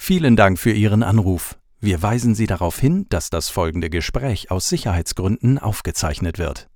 Vielen Dank für Ihren Anruf. Wir weisen Sie darauf hin, dass das folgende Gespräch aus Sicherheitsgründen aufgezeichnet wird.